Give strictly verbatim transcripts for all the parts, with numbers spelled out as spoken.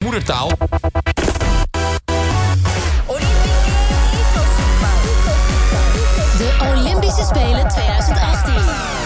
moedertaal. De Olympische Spelen twintig achttien.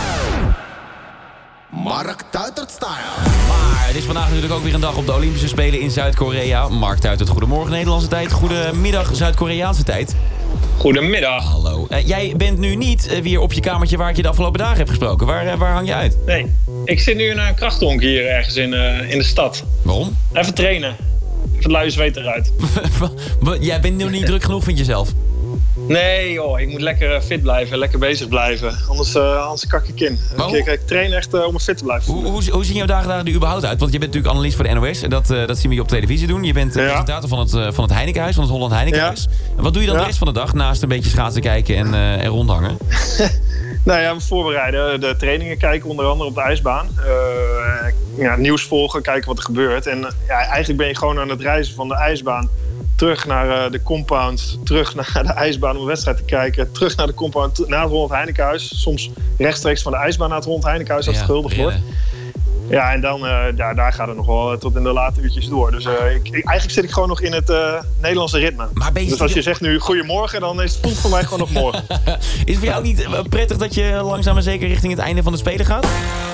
Mark Tuitert style. Maar het is vandaag natuurlijk ook weer een dag op de Olympische Spelen in Zuid-Korea. Mark Tuitert, goedemorgen Nederlandse tijd. Goedemiddag Zuid-Koreaanse tijd. Goedemiddag. Hallo. Uh, jij bent nu niet uh, weer op je kamertje waar ik je de afgelopen dagen heb gesproken. Waar, uh, waar hang je uit? Nee, ik zit nu in een krachthonk hier ergens in, uh, in de stad. Waarom? Even trainen. Even het luie zweet eruit. Jij bent nog niet druk genoeg, vind je zelf? Nee joh, ik moet lekker fit blijven, lekker bezig blijven. Anders, uh, anders kak ik in. Oh. Ik, ik train echt uh, om fit te blijven. Hoe, hoe, hoe zien jouw dagen daar nu überhaupt uit? Want je bent natuurlijk analist voor de N O S. En dat, uh, dat zien we je op televisie doen. Je bent uh, ja. presentator van het, uh, van het Heinekenhuis, van het Holland Heinekenhuis. Ja. En wat doe je dan ja. de rest van de dag naast een beetje schaatsen kijken en, uh, en rondhangen? Nou ja, we voorbereiden. De trainingen kijken, onder andere op de ijsbaan. Uh, ja, nieuws volgen, kijken wat er gebeurt. En uh, ja, eigenlijk ben je gewoon aan het reizen van de ijsbaan terug naar uh, de compound, terug naar de ijsbaan om een wedstrijd te kijken, terug naar de compound, naar het Holland Heinekenhuis. Soms rechtstreeks van de ijsbaan naar het Holland Heinekenhuis als het Ja, guldig wordt. Ja, en dan, uh, ja, daar gaat het nog wel tot in de late uurtjes door. Dus uh, ik, ik, eigenlijk zit ik gewoon nog in het uh, Nederlandse ritme. Maar ben je dus als je zegt nu goedemorgen, dan is het voelt voor mij gewoon nog morgen. Is het voor jou niet prettig dat je langzaam maar zeker richting het einde van de Spelen gaat?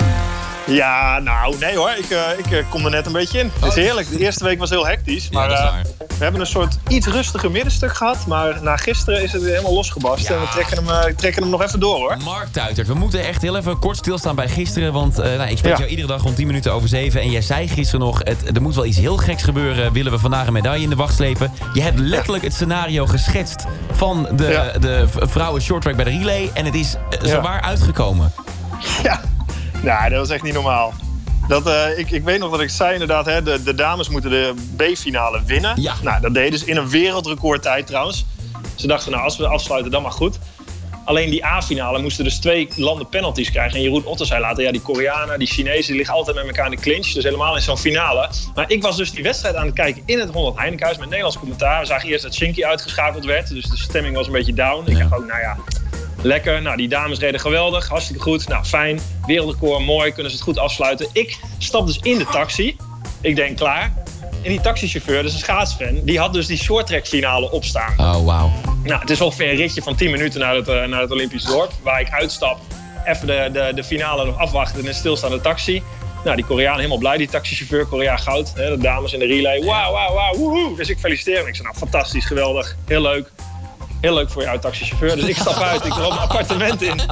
Ja, nou, nee hoor. Ik, uh, ik uh, kom er net een beetje in. Het is heerlijk. De eerste week was heel hectisch. Maar ja, uh, we hebben een soort iets rustiger middenstuk gehad. Maar na gisteren is het weer helemaal losgebast. Ja. En we trekken hem, uh, trekken hem nog even door hoor. Mark Tuitert, we moeten echt heel even kort stilstaan bij gisteren. Want uh, nou, ik spreek Ja. jou iedere dag rond tien minuten over zeven. En jij zei gisteren nog, het, er moet wel iets heel geks gebeuren. Willen we vandaag een medaille in de wacht slepen? Je hebt letterlijk het scenario geschetst van de, Ja. de vrouwen shorttrack bij de relay. En het is uh, zowaar uitgekomen. Ja, nou, dat was echt niet normaal. Dat, uh, ik, ik weet nog dat ik zei inderdaad, hè, de, de dames moeten de B-finale winnen. Ja. Nou, dat deden ze in een wereldrecordtijd trouwens. Ze dachten, nou, als we afsluiten, dan maar goed. Alleen die A-finale moesten dus twee landen penalties krijgen. En Jeroen Otter zei later, ja, die Koreanen, die Chinezen, die liggen altijd met elkaar in de clinch. Dus helemaal in zo'n finale. Maar ik was dus die wedstrijd aan het kijken in het Holland Heinekenhuis met Nederlands commentaar. We zagen eerst dat Shinky uitgeschakeld werd. Dus de stemming was een beetje down. Ja. Ik dacht ook, nou ja, lekker. Nou, die dames reden geweldig. Hartstikke goed. Nou, fijn. Wereldrecord, mooi. Kunnen ze het goed afsluiten. Ik stap dus in de taxi. Ik denk, klaar. En die taxichauffeur, dus een schaatsfan, die had dus die shorttrack finale opstaan. Oh, wauw. Nou, het is ongeveer een ritje van tien minuten naar het, uh, naar het Olympisch dorp. Waar ik uitstap, even de, de, de finale nog afwachten in een stilstaande taxi. Nou, die Koreaan helemaal blij, die taxichauffeur, Korea goud. Hè, de dames in de relay, wauw, wauw, wauw, woehoe. Dus ik feliciteer hem. Ik zei, nou, fantastisch, geweldig, heel leuk. Heel leuk voor jou, taxichauffeur. Dus ik stap uit, ik loop mijn appartement in.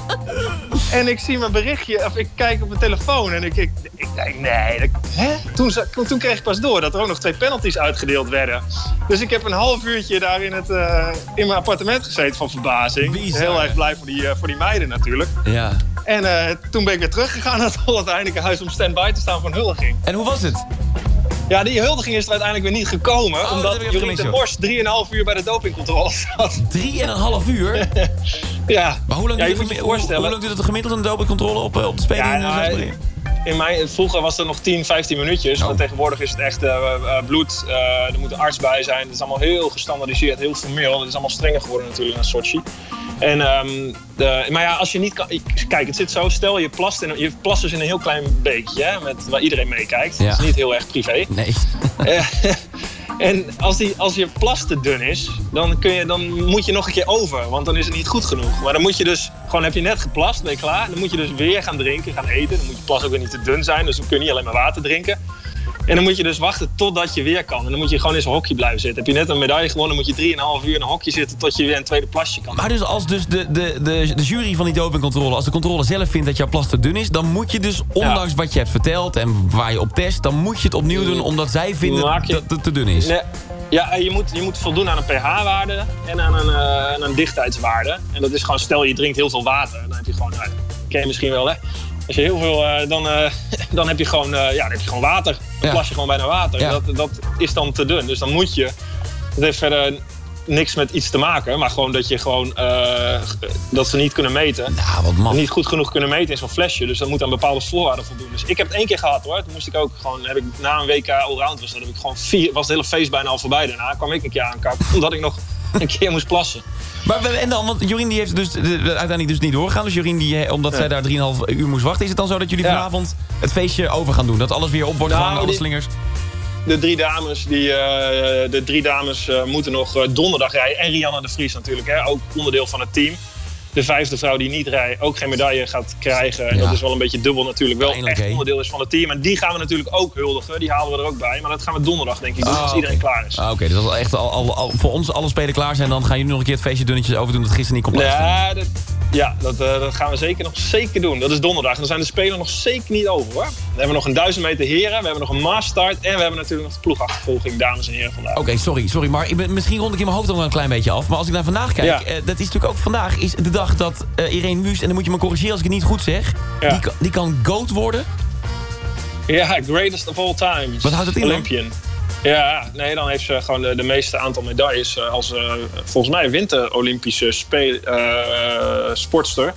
En ik zie mijn berichtje, of ik kijk op mijn telefoon en ik, ik, ik denk, nee. Dat, hè? Toen, toen kreeg ik pas door dat er ook nog twee penalties uitgedeeld werden. Dus ik heb een half uurtje daar in, het, uh, in mijn appartement gezeten van verbazing. Bizar. Heel erg blij voor die, uh, voor die meiden natuurlijk. Ja. En uh, toen ben ik weer teruggegaan naar het Holland Heinekenhuis om stand-by te staan voor een huldiging. En hoe was het? Ja, die huldiging is er uiteindelijk weer niet gekomen. Oh, dat omdat heb ik even Jorien gemist, de joh. Mors drieënhalf uur bij de dopingcontrole zat. Drie en een half uur? Ja. Maar hoe lang, Ja, je duurt, moet het, je hoe, voorstellen. hoe lang duurt het gemiddeld een dopingcontrole op, uh, op de Spelen Ja, in nou, Zuid-Korea? In mijn, vroeger was er nog tien, vijftien minuutjes. Oh. Maar tegenwoordig is het echt uh, uh, bloed. Uh, er moet een arts bij zijn. Het is allemaal heel gestandaardiseerd, heel formeel. Het is allemaal strenger geworden natuurlijk naar Sochi. En, um, de, maar ja, als je niet kan... Kijk, het zit zo. Stel, je plast, in, je plast dus in een heel klein beekje. Hè, met, waar iedereen meekijkt. Ja. Dat is niet heel erg privé. Nee. En als, die, als je plas te dun is, dan, kun je, dan moet je nog een keer over. Want dan is het niet goed genoeg. Maar dan moet je dus, gewoon heb je net geplast, ben je klaar. Dan moet je dus weer gaan drinken, gaan eten. Dan moet je plas ook weer niet te dun zijn. Dus dan kun je niet alleen maar water drinken. En dan moet je dus wachten totdat je weer kan. En dan moet je gewoon in zo'n hokje blijven zitten. Heb je net een medaille gewonnen, dan moet je drieënhalf uur in een hokje zitten tot je weer een tweede plasje kan. Maar dus als dus de, de, de, de jury van die dopingcontrole, als de controle zelf vindt dat jouw plas te dun is, dan moet je dus, ondanks Ja. wat je hebt verteld en waar je op test, dan moet je het opnieuw doen omdat zij vinden Maak je- dat het te dun is. Nee. Ja, je moet, je moet voldoen aan een pH-waarde en aan een, uh, aan een dichtheidswaarde. En dat is gewoon, stel je drinkt heel veel water, dan heb je gewoon, nou, ken je misschien wel hè. Als je heel veel, uh, dan, uh, dan heb je gewoon, uh, ja, dan heb je gewoon water. Dan Ja. plas je gewoon bijna water. Ja. Dat, dat is dan te dun. Dus dan moet je, dat heeft verder niks met iets te maken, maar gewoon dat je gewoon, uh, dat ze niet kunnen meten. Nou, wat man. Niet goed genoeg kunnen meten in zo'n flesje. Dus dat moet aan bepaalde voorwaarden voldoen. Dus ik heb het één keer gehad hoor. Toen moest ik ook gewoon, heb ik, na een W K allround was dat, heb ik gewoon vier, was het hele feest bijna al voorbij. Daarna kwam ik een keer aankakken, omdat ik nog een keer moest plassen. Maar we- en dan, want Jorien die heeft dus de, de- uiteindelijk dus niet doorgegaan. Dus Jorien, die, eh, omdat Ja. zij daar drieënhalf uur moest wachten, is het dan zo dat jullie Ja. vanavond het feestje over gaan doen? Dat alles weer op wordt Nou, gehangen, alle die- slingers? de drie dames, die, uh, de drie dames uh, moeten nog uh, donderdag rijden. En Rianne de Vries natuurlijk, hè, ook onderdeel van het team. De vijfde vrouw die niet rijdt, ook geen medaille gaat krijgen. En ja. dat is wel een beetje dubbel natuurlijk. Wel Eindelijk, echt onderdeel is van het team. En die gaan we natuurlijk ook huldigen. Die halen we er ook bij. Maar dat gaan we donderdag denk ik doen, oh, als iedereen okay. klaar is. Ah, Oké, okay. Dus als echt al, al, al, voor ons alle spelen klaar zijn... dan gaan jullie nog een keer het feestje dunnetjes overdoen... dat gisteren niet kon plaatsvinden. Ja, dat, ja dat, uh, dat gaan we zeker nog zeker doen. Dat is donderdag. En dan zijn de spelen nog zeker niet over, hoor. We hebben nog een duizend meter heren. We hebben nog een massstart. En we hebben natuurlijk nog de ploegachtervolging, dames en heren, vandaag. Oké, okay, sorry, sorry. Maar ik ben, misschien rond ik in mijn hoofd nog een klein beetje af. Maar als ik naar vandaag kijk... Ja. Uh, dat is natuurlijk ook vandaag is de dag dat... Uh, Irene Wüst, en dan moet je me corrigeren als ik het niet goed zeg... Ja. Die, kan, die kan GOAT worden? Ja, greatest of all time. Wat houdt het in Olympian. Dan? Ja, nee, dan heeft ze gewoon de, de meeste aantal medailles... Uh, als uh, volgens mij winter-Olympische speel, uh, sportster.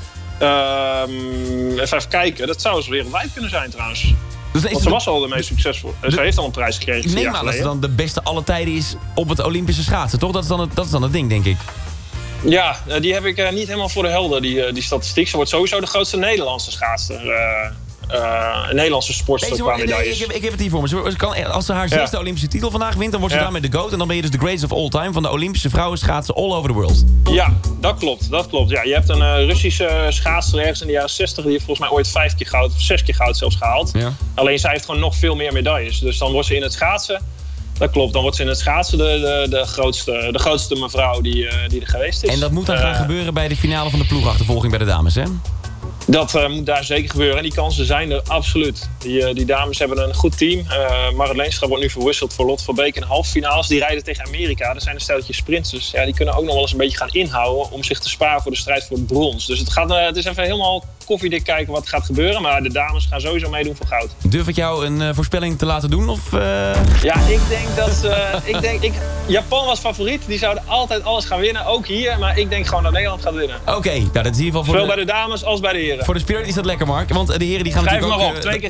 Uh, even kijken, dat zou ze wereldwijd kunnen zijn trouwens. Dus Want ze de, was al de meest succesvol. De, ze heeft al een prijs gekregen. Ik neem aan dat ze dan de beste alle tijden is op het Olympische schaatsen, toch? Dat is dan het, dat is dan het ding, denk ik. Ja, die heb ik uh, niet helemaal voor de helder, die, uh, die statistiek. Ze wordt sowieso de grootste Nederlandse schaatster. Uh, uh, een Nederlandse sportster qua medailles. Nee, ik, heb, ik heb het hier voor me. Ze kan, als ze haar zesde ja. Olympische titel vandaag wint, dan wordt ze ja. daarmee de GOAT. En dan ben je dus de greatest of all time van de Olympische vrouwenschaatsen all over the world. Ja, dat klopt. Dat klopt. Ja, je hebt een uh, Russische schaatser ergens in de jaren zestig... die heeft volgens mij ooit vijf keer goud, of zes keer goud zelfs gehaald. Ja. Alleen zij heeft gewoon nog veel meer medailles. Dus dan wordt ze in het schaatsen... Dat klopt, dan wordt ze in het schaatsen de, de, de, grootste, de grootste mevrouw die, uh, die er geweest is. En dat moet dan uh, gaan gebeuren bij de finale van de ploegachtervolging bij de dames, hè? Dat uh, moet daar zeker gebeuren. En die kansen zijn er absoluut. Die, uh, die dames hebben een goed team. Uh, Marit Leenstra wordt nu verwisseld voor Lotte Verbeek in de halve finales. Die rijden tegen Amerika. Er zijn een stelletje sprinters. Ja, die kunnen ook nog wel eens een beetje gaan inhouden... om zich te sparen voor de strijd voor het brons. Dus het, gaat, uh, het is even helemaal koffiedik kijken wat er gaat gebeuren. Maar de dames gaan sowieso meedoen voor goud. Durf ik jou een uh, voorspelling te laten doen? Of, uh... Ja, ik denk dat... Uh, ik denk, ik, Japan was favoriet. Die zouden altijd alles gaan winnen. Ook hier. Maar ik denk gewoon dat Nederland gaat winnen. Oké, okay, nou, dat is in ieder geval voor Zowel de... bij de dames als bij de heren. Voor de Spirit is dat lekker, Mark. Want de heren die gaan Schrijf natuurlijk maar ook... op, twee keer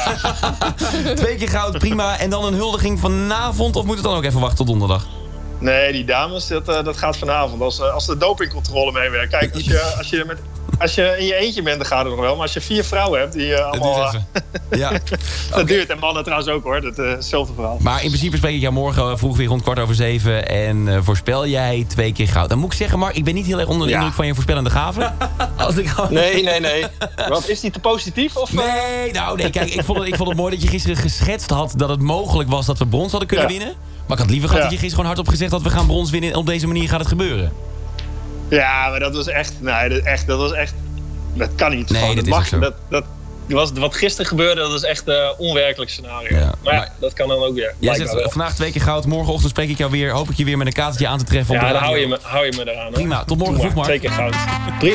goud. Twee keer goud, prima. En dan een huldiging vanavond? Of moet het dan ook even wachten tot donderdag? Nee, die dames, dat, uh, dat gaat vanavond. Als, uh, als de dopingcontrole meewerkt. Kijk, als je, als, je met, als je in je eentje bent, dan gaat het nog wel. Maar als je vier vrouwen hebt, die uh, allemaal... Uh, ja. dat okay. duurt. En mannen trouwens ook, hoor. Dat is uh, hetzelfde verhaal. Maar in principe spreek ik jou morgen vroeg weer rond kwart over zeven. En uh, voorspel jij twee keer goud. Dan moet ik zeggen, Mark, ik ben niet heel erg onder de ja. indruk van je voorspellende gaven. Als ik gewoon... Nee, nee, nee. Wat, is die te positief? Of, uh... Nee, nou nee. Kijk, ik vond, het, ik vond het mooi dat je gisteren geschetst had dat het mogelijk was dat we brons hadden kunnen ja. winnen. Maar ik had liever gehad ja. dat je gisteren gewoon hardop gezegd dat we gaan brons winnen en op deze manier gaat het gebeuren. Ja, maar dat was echt, nee, dat, echt, dat was echt, dat kan niet. Nee, Gewoon, dat, dat is mag, zo. Dat, dat was, wat gisteren gebeurde, dat is echt een uh, onwerkelijk scenario. Ja, maar ja, maar, dat kan dan ook weer. Jij zegt wel. Vandaag twee keer goud, morgenochtend spreek ik jou weer, hoop ik je weer met een kaartje aan te treffen. Ja, dan hou je me, hou je me eraan. Prima, tot morgen vroeg, Mark. Twee keer goud. Prima.